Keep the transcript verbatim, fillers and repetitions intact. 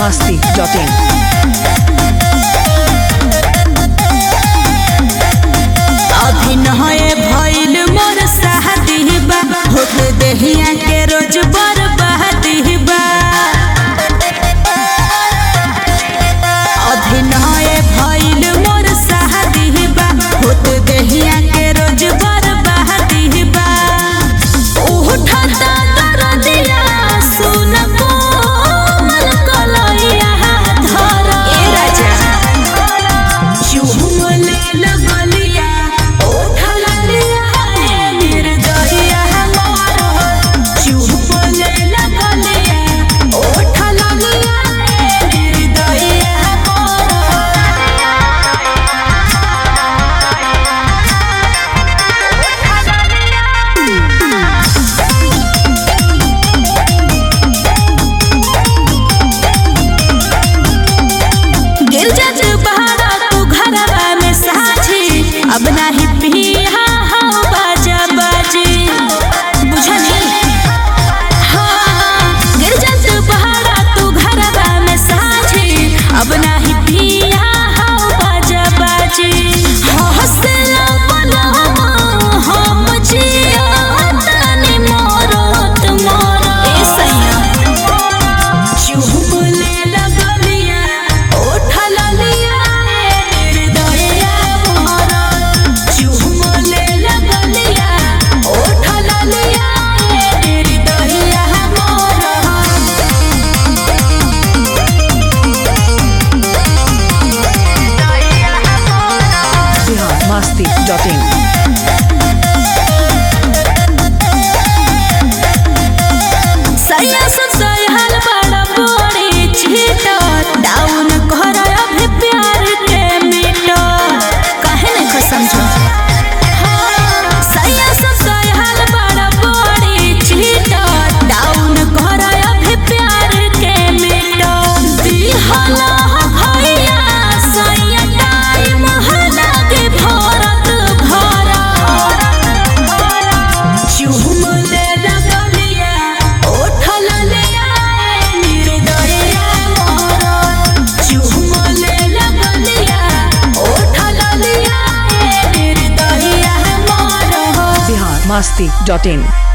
masti dot in. अभिनय भइल मोर शादी बा होत देहिया के रोज बर्बादी बा। अभिनय भइल मोर शादी बा होत देहिया के रोज बर्बादी बा। उठता दरदिया सुन कोमल कलैया धर ए राजा चुमले लगलिया अब नाही पिया हाँ बाजा बाजी बुझनी हाँ गिरजत बहारा तू घरवा में साझी। अब नाही पिया हाँ बाजा बाजी हौसला बना हम जिया तनी मोरत मोरा ए सैया चुमले लगलिया उठल लिया निर्दया मोरा चुमले लगलिया उठल लिया निर्दया मोरा। Bihar masti dot in. सैया ससुर हाल बड़ा बड़ी चीटर डाउन कर अभी प्यार के मीटर काहे नहीं समझो। सैया ससुर हाल बड़ा बड़ी चीटर डाउन कर अभी प्यार के मीटर दिहला भैया सैया टाइम लगे भरत भरा चुमले लगलिया उठल लिया निर्दया मोरा चुमले लगलिया उठल लिया निर्दया मोरा। Bihar masti dot in.